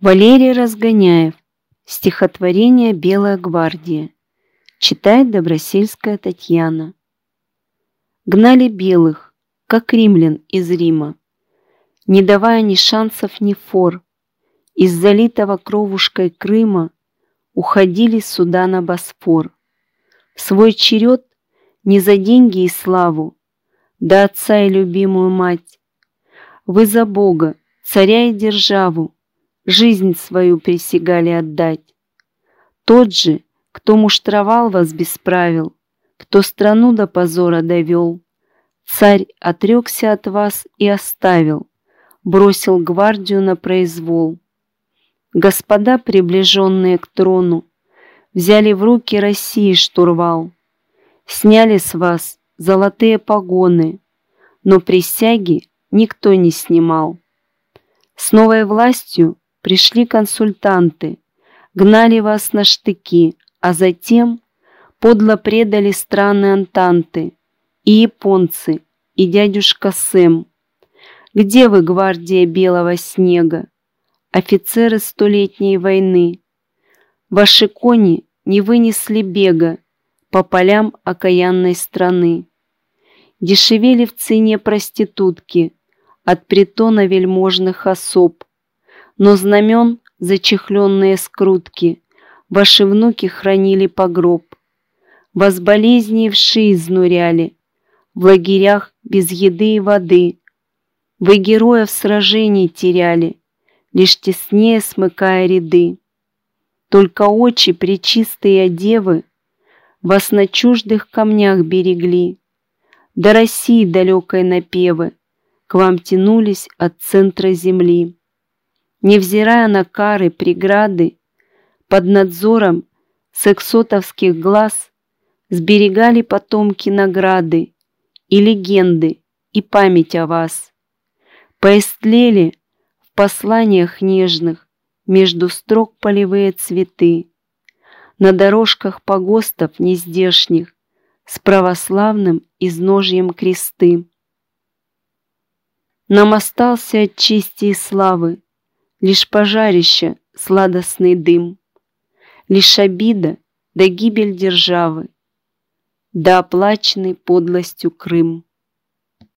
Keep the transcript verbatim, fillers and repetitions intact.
Валерий Разгоняев. Стихотворение «Белая гвардия». Читает Добросельская Татьяна. Гнали белых, как римлян из Рима, не давая ни шансов, ни фор. Из залитого кровушкой Крыма уходили суда на Босфор. В свой черед не за деньги и славу, да отца и любимую мать. Вы за Бога, царя и державу, жизнь свою присягали отдать. Тот же, кто муштровал вас без правил, кто страну до позора довел, царь отрекся от вас и оставил, бросил гвардию на произвол. Господа, приближенные к трону, взяли в руки России штурвал, сняли с вас золотые погоны, но присяги никто не снимал. С новой властью пришли консультанты, гнали вас на штыки, а затем подло предали страны Антанты, и японцы, и дядюшка Сэм. Где вы, гвардия белого снега, офицеры столетней войны? Ваши кони не вынесли бега по полям окаянной страны. Дешевели в цене проститутки от притона вельможных особ, но знамен зачехленные скрутки ваши внуки хранили погроб. Вас болезни и вши изнуряли в лагерях без еды и воды. Вы героев сражений теряли, лишь теснее смыкая ряды. Только очи пречистые девы вас на чуждых камнях берегли. До России далекой напевы к вам тянулись от центра земли. Невзирая на кары, преграды, под надзором сексотовских глаз сберегали потомки награды и легенды, и память о вас. Поистлели в посланиях нежных между строк полевые цветы, на дорожках погостов нездешних с православным изножьем кресты. Нам остался от чести и славы лишь пожарище, сладостный дым, лишь обида да гибель державы, да оплаченный подлостью Крым.